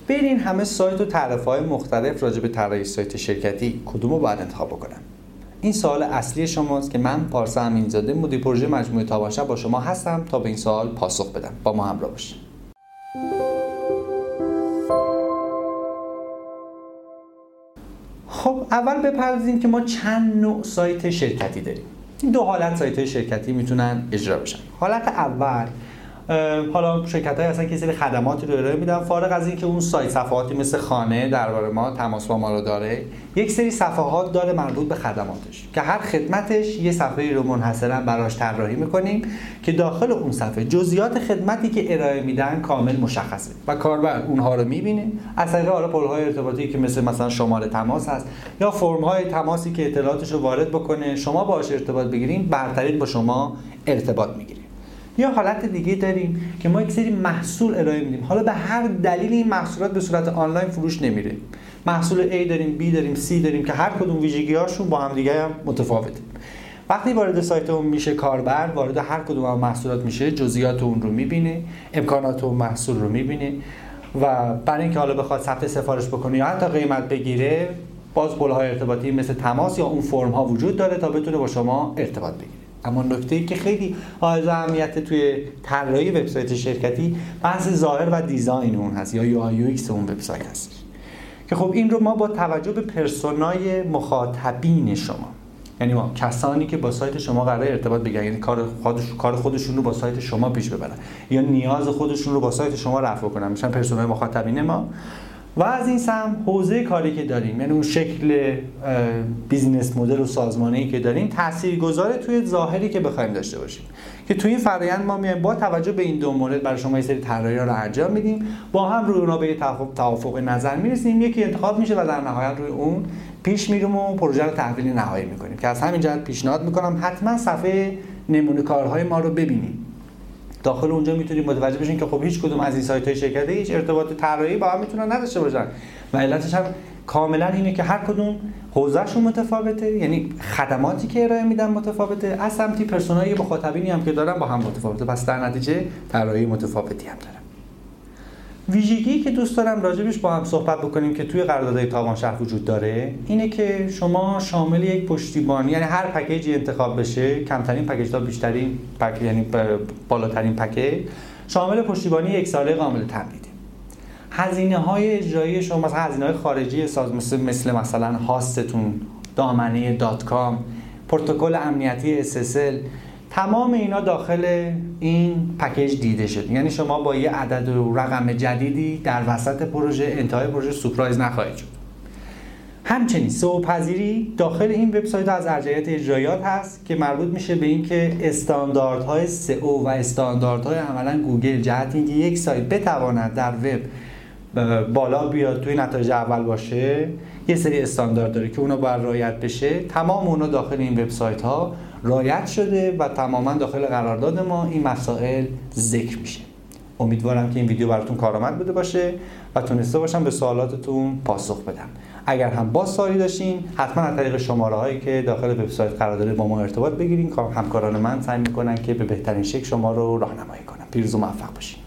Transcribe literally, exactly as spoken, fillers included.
برین همه سایت و تعرفه‌های مختلف راجع به طراحی سایت شرکتی کدومو باید انتخاب بکنم؟ این سوال اصلی شماست که من پارسا امینزاده مدیر پروژه مجموعه تابانشهر با شما هستم تا به این سوال پاسخ بدم. با ما همراه باشید. خب اول بپردازیم که ما چند نوع سایت شرکتی داریم. این دو حالت سایت شرکتی میتونن اجرا بشن. حالت اول، حالا شرکت‌های هستن که سری خدماتی رو ارائه میدن، فارغ از اینکه اون سایت صفحاتی مثل خانه درباره ما تماس با ما رو داره، یک سری صفحات داره مربوط به خدماتش که هر خدمتش یه صفحه‌ای رو منحصراً براش طراحی می‌کنیم که داخل اون صفحه جزئیات خدمتی که ارائه میدن کامل مشخصه و کاربر اونها رو می‌بینه از طریق حالا پل‌های ارتباطی که مثل مثلا شماره تماس هست یا فرم‌های تماسی که اطلاعاتش رو وارد بکنه، شما باهاش ارتباط بگیرین، بر طریق با شما ارتباط می‌گیره. یا حالت دیگه داریم که ما یک سری محصول ارائه میدیم، حالا به هر دلیلی این محصولات به صورت آنلاین فروش نمیره. محصول A داریم، B داریم، C داریم که هر کدوم ویژگی‌هاشون با هم دیگه هم متفاوته. وقتی وارد سایت اون میشه کاربر، وارد هر کدوم از محصولات میشه، جزئیات اون رو میبینه، امکانات اون محصول رو میبینه و برای اینکه حالا بخواد ثبت سفارش بکنه یا حتی قیمت بگیره، باز پل‌های ارتباطی مثل تماس یا اون فرم‌ها وجود داره تا بتونه با شما ارتباط بگیره. اما نکته‌ای که خیلی حائز اهمیت توی طراحی وبسایت شرکتی بحث ظاهر و دیزاین اون هست یا یو آی یو ایکس اون وبسایت هست که خب این رو ما با توجه به پرسونای مخاطبین شما، یعنی ما کسانی که با سایت شما قرار ارتباط بگیرن، یعنی کار خودش کار خودشون رو با سایت شما پیش ببرن یا نیاز خودشون رو با سایت شما رفع کنن، میشن پرسونای مخاطبین ما. و از این سم حوزه کاری که داریم، یعنی اون شکل بیزینس مدل و سازمانی که داریم تاثیرگذاره توی ظاهری که بخوایم داشته باشیم که توی این فرآیند ما میایم با توجه به این دو مورد برای شما یه سری طراحی‌ها رو انجام میدیم، با هم روی اونها به توافق نظر میرسیم، یکی انتخاب میشه و در نهایت روی اون پیش میریم و پروژه رو تحویل نهایی میکنیم که از همین جهت پیشنهاد میکنم حتما صفحه نمونه کارهای ما رو ببینید. داخل اونجا میتونید متوجه بشین که خب هیچ کدوم از این سایت‌های شرکتی هیچ ارتباط طراحی با هم میتونن نداشته باشن و علتش هم کاملا اینه که هر کدوم حوزه‌شون متفاوته، یعنی خدماتی که ارائه میدن متفاوته، از سمتی پرسونای مخاطبینی هم که دارن با هم متفاوته، پس در نتیجه طراحی متفاوتی هم دارن. ویژگی که دوست دارم راجبش با هم صحبت بکنیم که توی قراردادهای تابانشهر وجود داره اینه که شما شامل یک پشتیبانی، یعنی هر پکیجی انتخاب بشه، کمترین پکیج تا بیشترین پکیج، یعنی بالاترین پکیج، شامل پشتیبانی یک ساله قابل تمدیده. هزینه‌های اجرایی شما مثلا هزینه‌های خارجی ساز مثل مثل مثلا هاستتون، دامنه دات کام، پروتکل امنیتی اس اس ال، تمام اینا داخل این پکیج دیده شد. یعنی شما با یه عدد و رقم جدیدی در وسط پروژه، انتهای پروژه سورپرایز نخواهید شد. همچنین سئو پذیری داخل این وبسایت از ارجحیت اجرایات هست که مربوط میشه به این که استانداردهای سئو و استانداردهای عملا گوگل جهت اینکه یک سایت بتواند در وب بالا بیاد توی نتایج اول باشه، یه سری استاندارد داره که اونا باید رعایت بشه. تمام اونا داخل این وبسایت ها رعایت شده و تماما داخل قرارداد ما این مسائل ذکر میشه. امیدوارم که این ویدیو براتون کارآمد بوده باشه و تونسته باشم به سوالاتتون پاسخ بدم. اگر هم باز سوالی داشتین حتما از طریق شماره هایی که داخل وبسایت قرار داره با ما ارتباط بگیرین. همکاران من سعی میکنن که به بهترین شکل شما رو راهنمایی کنن. پیروز و موفق باشین.